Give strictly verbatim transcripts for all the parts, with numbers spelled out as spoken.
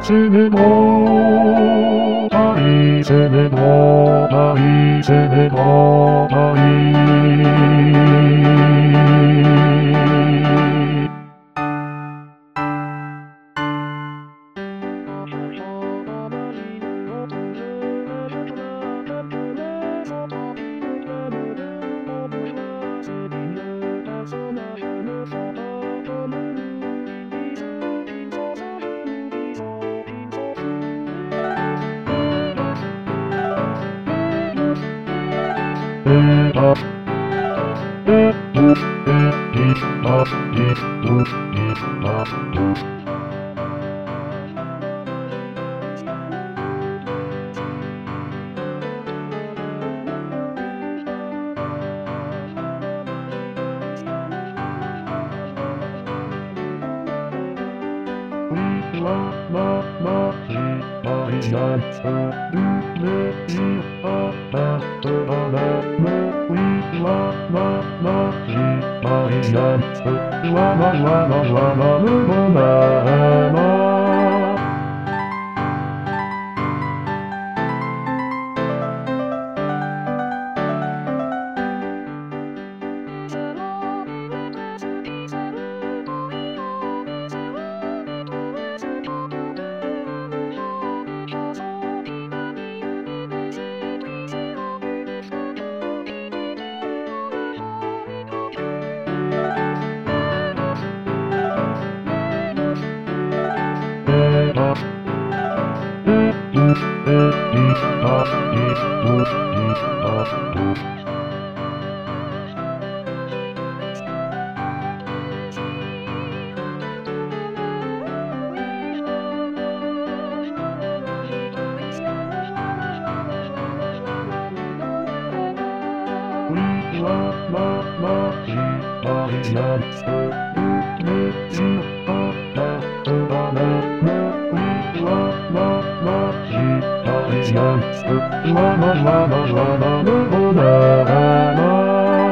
つめも大つめも大つめも大えばえうえいあいういあうラララシマイナスルメイアタスララムウィラララシマイナスララララララルモナナえばえうえいあいういあうウィラララシマイナスルメイアタスララムウィラララシマイナスララララララルモナナ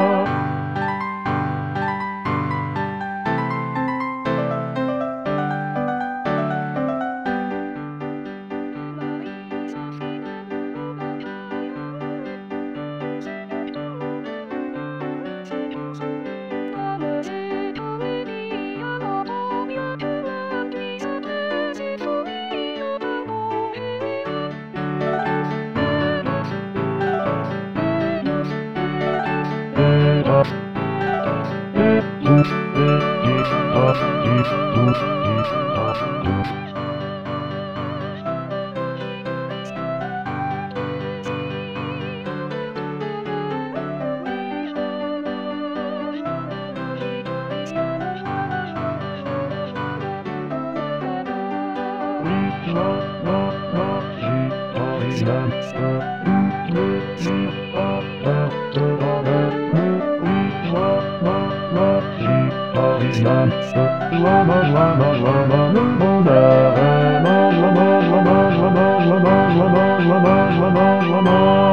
えばえうえいあいういあうウィラララシマイナスルメイアタスララムウィラララシマイナスララララララルモナナラララララララララララララララ